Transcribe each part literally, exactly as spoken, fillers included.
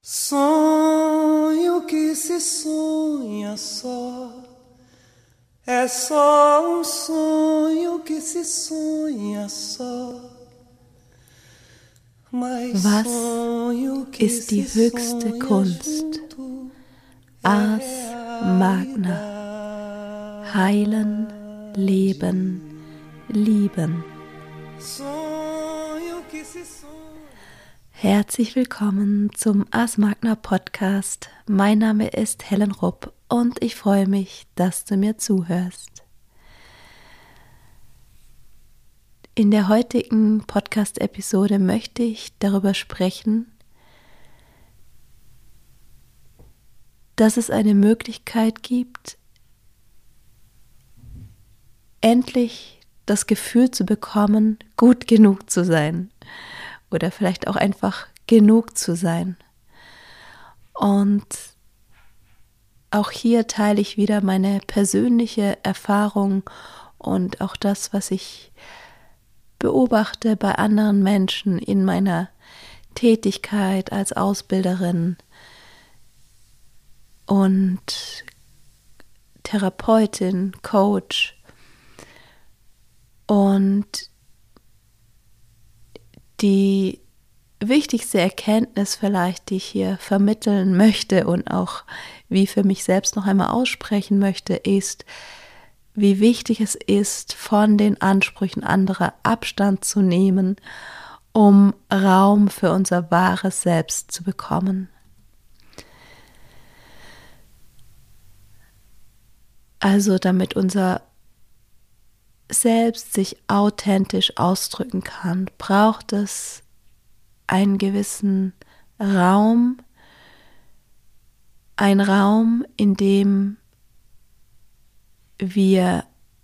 Sonho que se sonha só, é só um sonho que se sonha só. Was ist die höchste Kunst? Ars Magna. Heilen, leben, lieben. Herzlich willkommen zum Ars Magna Podcast. Mein Name ist Helen Rupp und ich freue mich, dass du mir zuhörst. In der heutigen Podcast-Episode möchte ich darüber sprechen, dass es eine Möglichkeit gibt, endlich das Gefühl zu bekommen, gut genug zu sein oder vielleicht auch einfach genug zu sein. Und auch hier teile ich wieder meine persönliche Erfahrung und auch das, was ich beobachte bei anderen Menschen in meiner Tätigkeit als Ausbilderin und Therapeutin, Coach. Und die wichtigste Erkenntnis vielleicht, die ich hier vermitteln möchte und auch wie für mich selbst noch einmal aussprechen möchte, ist, wie wichtig es ist, von den Ansprüchen anderer Abstand zu nehmen, um Raum für unser wahres Selbst zu bekommen. Also damit unser Selbst sich authentisch ausdrücken kann, braucht es einen gewissen Raum, ein Raum, in dem wir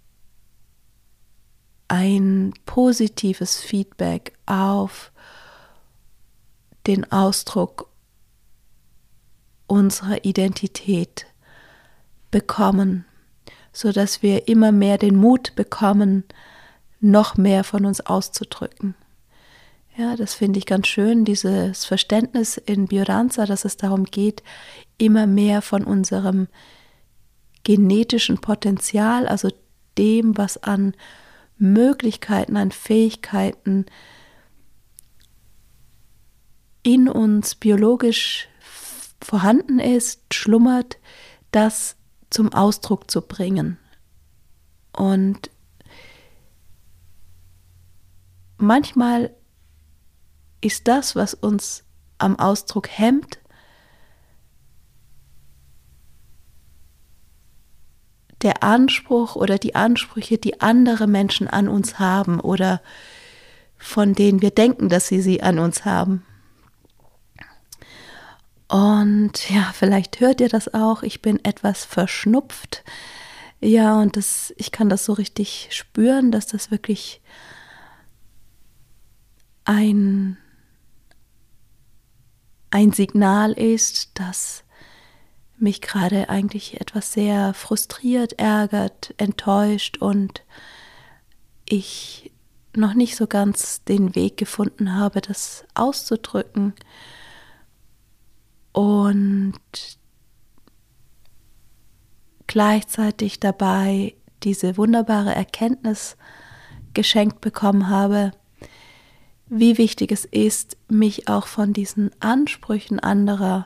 ein positives Feedback auf den Ausdruck unserer Identität bekommen, sodass wir immer mehr den Mut bekommen, noch mehr von uns auszudrücken. Ja, das finde ich ganz schön, dieses Verständnis in Biodanza, dass es darum geht, immer mehr von unserem genetischen Potenzial, also dem, was an Möglichkeiten, an Fähigkeiten in uns biologisch vorhanden ist, schlummert, das zum Ausdruck zu bringen. Und manchmal ist das, was uns am Ausdruck hemmt, der Anspruch oder die Ansprüche, die andere Menschen an uns haben oder von denen wir denken, dass sie sie an uns haben. Und ja, vielleicht hört ihr das auch, ich bin etwas verschnupft. Ja, und das, ich kann das so richtig spüren, dass das wirklich ein, ein Signal ist, dass mich gerade eigentlich etwas sehr frustriert, ärgert, enttäuscht und ich noch nicht so ganz den Weg gefunden habe, das auszudrücken. Und gleichzeitig dabei diese wunderbare Erkenntnis geschenkt bekommen habe, wie wichtig es ist, mich auch von diesen Ansprüchen anderer,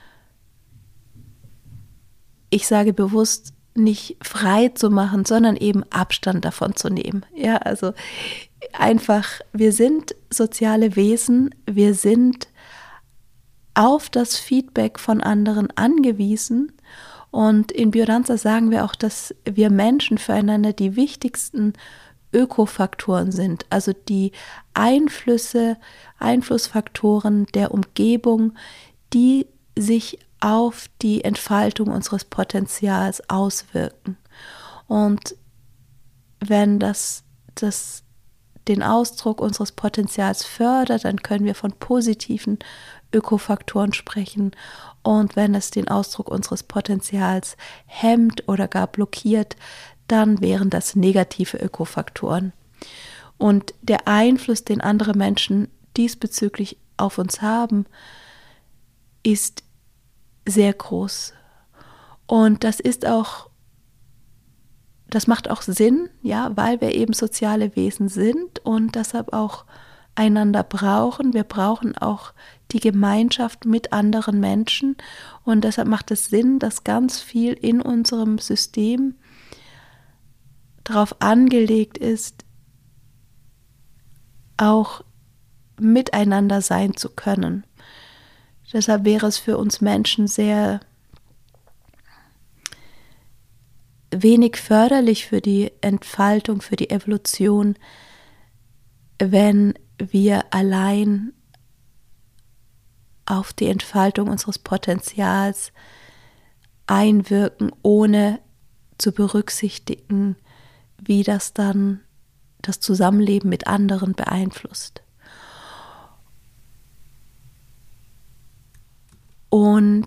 ich sage bewusst, nicht frei zu machen, sondern eben Abstand davon zu nehmen. Ja, also einfach, wir sind soziale Wesen, wir sind auf das Feedback von anderen angewiesen und in Biodanza sagen wir auch, dass wir Menschen füreinander die wichtigsten Ökofaktoren sind, also die Einflüsse, Einflussfaktoren der Umgebung, die sich auf die Entfaltung unseres Potenzials auswirken. Und wenn das, das den Ausdruck unseres Potenzials fördert, dann können wir von positiven Ökofaktoren sprechen. Und wenn es den Ausdruck unseres Potenzials hemmt oder gar blockiert, dann wären das negative Ökofaktoren. Und der Einfluss, den andere Menschen diesbezüglich auf uns haben, ist sehr groß. Und das ist auch, das macht auch Sinn, ja, weil wir eben soziale Wesen sind und deshalb auch einander brauchen. Wir brauchen auch die Gemeinschaft mit anderen Menschen und deshalb macht es Sinn, dass ganz viel in unserem System darauf angelegt ist, auch miteinander sein zu können. Deshalb wäre es für uns Menschen sehr wenig förderlich für die Entfaltung, für die Evolution, wenn wir allein auf die Entfaltung unseres Potenzials einwirken, ohne zu berücksichtigen, wie das dann das Zusammenleben mit anderen beeinflusst. Und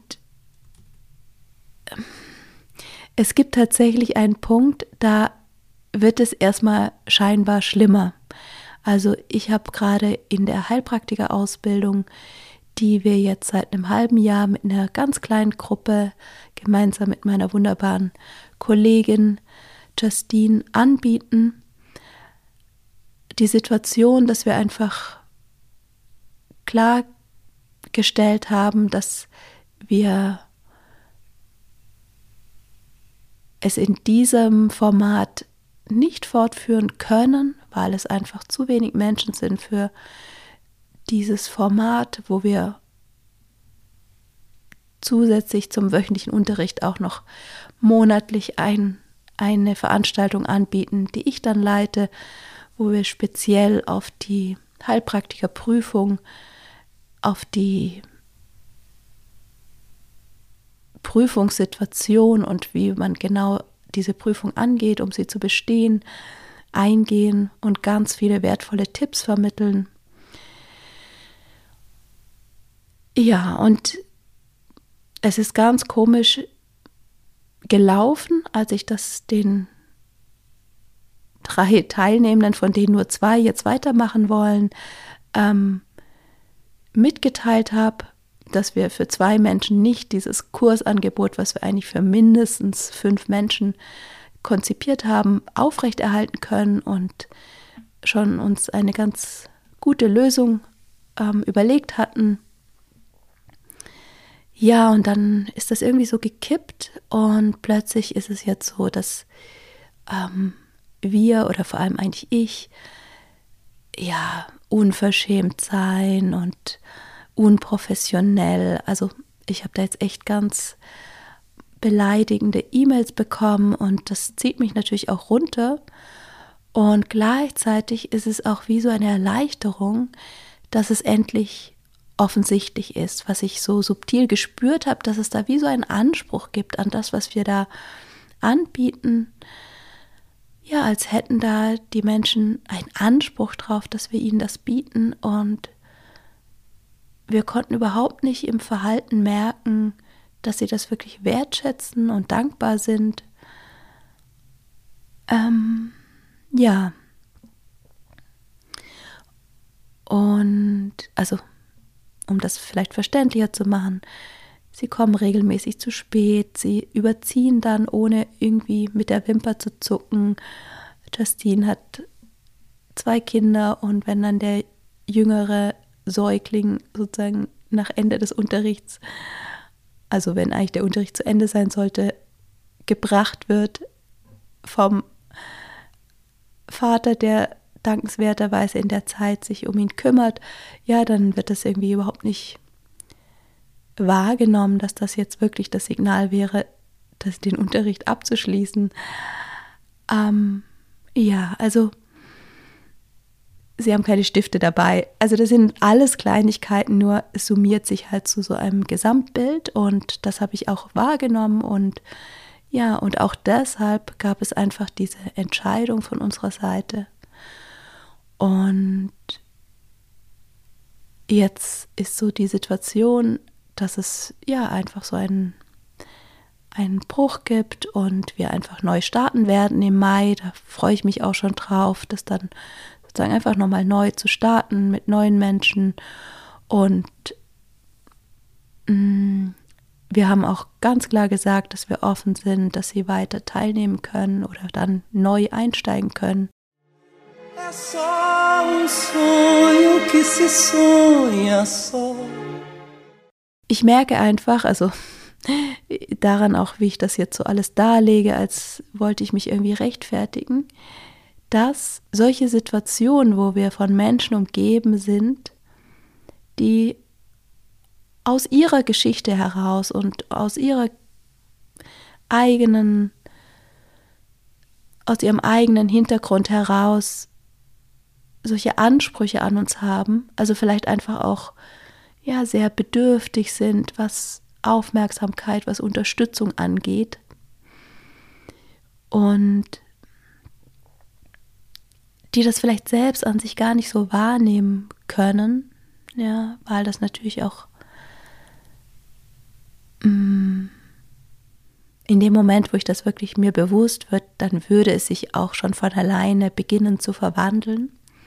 es gibt tatsächlich einen Punkt, da wird es erstmal scheinbar schlimmer. Also ich habe gerade in der Heilpraktikerausbildung, die wir jetzt seit einem halben Jahr mit einer ganz kleinen Gruppe gemeinsam mit meiner wunderbaren Kollegin Justine anbieten, die Situation, dass wir einfach klargestellt haben, dass wir es in diesem Format nicht fortführen können, weil es einfach zu wenig Menschen sind für dieses Format, wo wir zusätzlich zum wöchentlichen Unterricht auch noch monatlich ein, eine Veranstaltung anbieten, die ich dann leite, wo wir speziell auf die Heilpraktikerprüfung, auf die Prüfungssituation und wie man genau diese Prüfung angeht, um sie zu bestehen, eingehen und ganz viele wertvolle Tipps vermitteln. Ja, und es ist ganz komisch gelaufen, als ich das den drei Teilnehmenden, von denen nur zwei jetzt weitermachen wollen, ähm, mitgeteilt habe, dass wir für zwei Menschen nicht dieses Kursangebot, was wir eigentlich für mindestens fünf Menschen konzipiert haben, aufrechterhalten können und schon uns eine ganz gute Lösung ähm, überlegt hatten. Ja, und dann ist das irgendwie so gekippt und plötzlich ist es jetzt so, dass ähm, wir oder vor allem eigentlich ich ja unverschämt sein und unprofessionell. Also ich habe da jetzt echt ganz beleidigende E-Mails bekommen und das zieht mich natürlich auch runter. Und gleichzeitig ist es auch wie so eine Erleichterung, dass es endlich offensichtlich ist, was ich so subtil gespürt habe, dass es da wie so einen Anspruch gibt an das, was wir da anbieten. Ja, als hätten da die Menschen einen Anspruch drauf, dass wir ihnen das bieten und wir konnten überhaupt nicht im Verhalten merken, dass sie das wirklich wertschätzen und dankbar sind. Ähm, ja. Und also, um das vielleicht verständlicher zu machen, sie kommen regelmäßig zu spät, sie überziehen dann, ohne irgendwie mit der Wimper zu zucken. Justine hat zwei Kinder und wenn dann der jüngere Säugling sozusagen nach Ende des Unterrichts, also wenn eigentlich der Unterricht zu Ende sein sollte, gebracht wird vom Vater, der dankenswerterweise in der Zeit sich um ihn kümmert, ja, dann wird das irgendwie überhaupt nicht wahrgenommen, dass das jetzt wirklich das Signal wäre, dass den Unterricht abzuschließen. Ähm, ja, also sie haben keine Stifte dabei. Also das sind alles Kleinigkeiten, nur es summiert sich halt zu so einem Gesamtbild und das habe ich auch wahrgenommen und ja, und auch deshalb gab es einfach diese Entscheidung von unserer Seite. Und jetzt ist so die Situation, dass es ja einfach so einen, einen Bruch gibt und wir einfach neu starten werden im Mai. Da freue ich mich auch schon drauf, das dann sozusagen einfach nochmal neu zu starten mit neuen Menschen. Und mh, wir haben auch ganz klar gesagt, dass wir offen sind, dass sie weiter teilnehmen können oder dann neu einsteigen können. É só um sonho que se sonha só. Ich merke einfach, also daran auch, wie ich das jetzt so alles darlege, als wollte ich mich irgendwie rechtfertigen, dass solche Situationen, wo wir von Menschen umgeben sind, die aus ihrer Geschichte heraus und aus ihrer eigenen, aus ihrem eigenen Hintergrund heraus solche Ansprüche an uns haben, also vielleicht einfach auch ja, sehr bedürftig sind, was Aufmerksamkeit, was Unterstützung angeht. Und die das vielleicht selbst an sich gar nicht so wahrnehmen können, ja, weil das natürlich auch mh, in dem Moment, wo ich das wirklich mir bewusst wird, dann würde es sich auch schon von alleine beginnen zu verwandeln.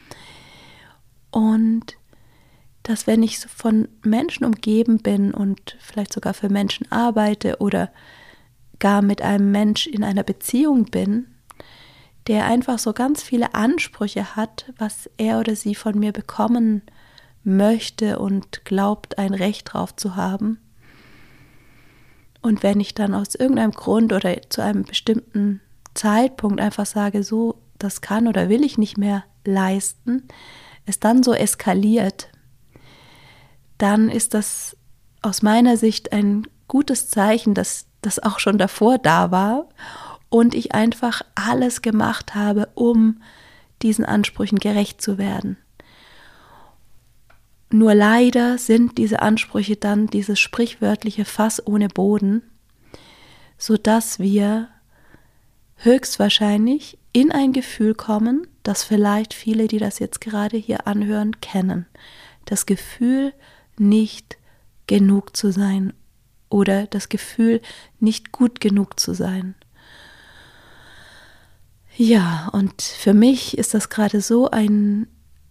Und dass wenn ich von Menschen umgeben bin und vielleicht sogar für Menschen arbeite oder gar mit einem Mensch in einer Beziehung bin, der einfach so ganz viele Ansprüche hat, was er oder sie von mir bekommen möchte und glaubt, ein Recht drauf zu haben. Und wenn ich dann aus irgendeinem Grund oder zu einem bestimmten Zeitpunkt einfach sage, so, das kann oder will ich nicht mehr leisten, es dann so eskaliert, dann ist das aus meiner Sicht ein gutes Zeichen, dass das auch schon davor da war und ich einfach alles gemacht habe, um diesen Ansprüchen gerecht zu werden. Nur leider sind diese Ansprüche dann dieses sprichwörtliche Fass ohne Boden, sodass wir höchstwahrscheinlich in ein Gefühl kommen, das vielleicht viele, die das jetzt gerade hier anhören, kennen. Das Gefühl, nicht genug zu sein oder das Gefühl, nicht gut genug zu sein. Ja, und für mich ist das gerade so ein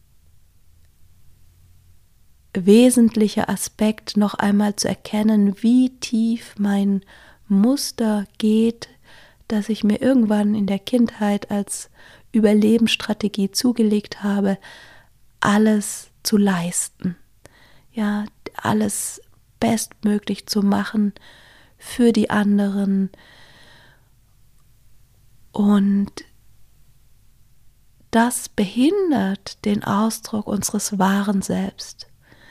wesentlicher Aspekt, noch einmal zu erkennen, wie tief mein Muster geht, das ich mir irgendwann in der Kindheit als Überlebensstrategie zugelegt habe, alles zu leisten. Ja, alles bestmöglich zu machen für die anderen. Und das behindert den Ausdruck unseres wahren Selbst.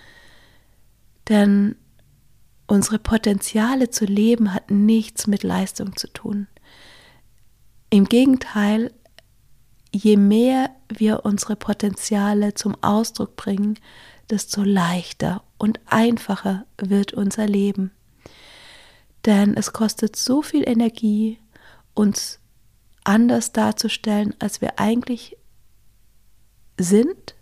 Denn unsere Potenziale zu leben hat nichts mit Leistung zu tun. Im Gegenteil, je mehr wir unsere Potenziale zum Ausdruck bringen, desto leichter und einfacher wird unser Leben. Denn es kostet so viel Energie, uns anders darzustellen, als wir eigentlich sind.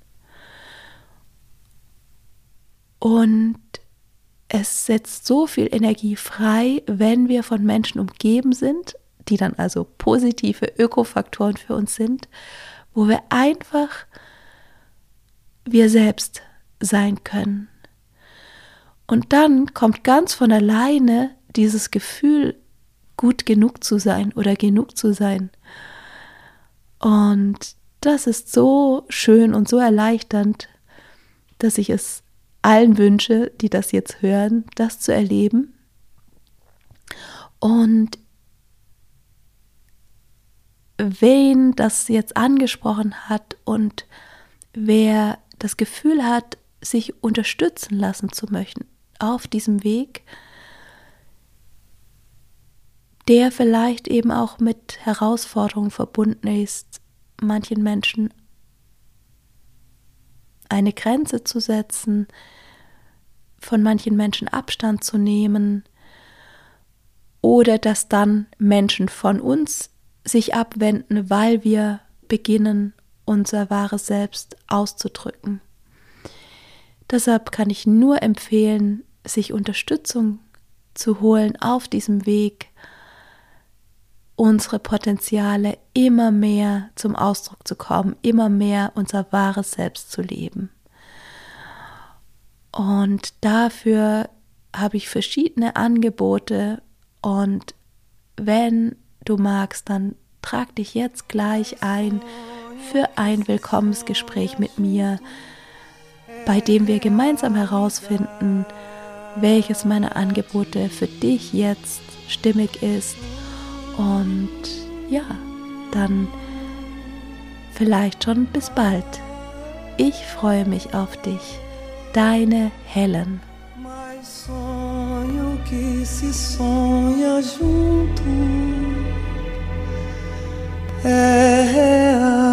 Und es setzt so viel Energie frei, wenn wir von Menschen umgeben sind, die dann also positive Ökofaktoren für uns sind, wo wir einfach wir selbst sein können. Und dann kommt ganz von alleine dieses Gefühl, gut genug zu sein oder genug zu sein. Und das ist so schön und so erleichternd, dass ich es allen wünsche, die das jetzt hören, das zu erleben. Und wen das jetzt angesprochen hat und wer das Gefühl hat, sich unterstützen lassen zu möchten auf diesem Weg, der vielleicht eben auch mit Herausforderungen verbunden ist, manchen Menschen eine Grenze zu setzen, von manchen Menschen Abstand zu nehmen oder dass dann Menschen von uns sich abwenden, weil wir beginnen, unser wahres Selbst auszudrücken. Deshalb kann ich nur empfehlen, sich Unterstützung zu holen auf diesem Weg, unsere Potenziale immer mehr zum Ausdruck zu kommen, immer mehr unser wahres Selbst zu leben. Und dafür habe ich verschiedene Angebote und wenn du magst, dann trag dich jetzt gleich ein für ein Willkommensgespräch mit mir, bei dem wir gemeinsam herausfinden, welches meiner Angebote für dich jetzt stimmig ist und ja, dann vielleicht schon bis bald. Ich freue mich auf dich. Deine Helen. Mas sonho que se sonha junto é real.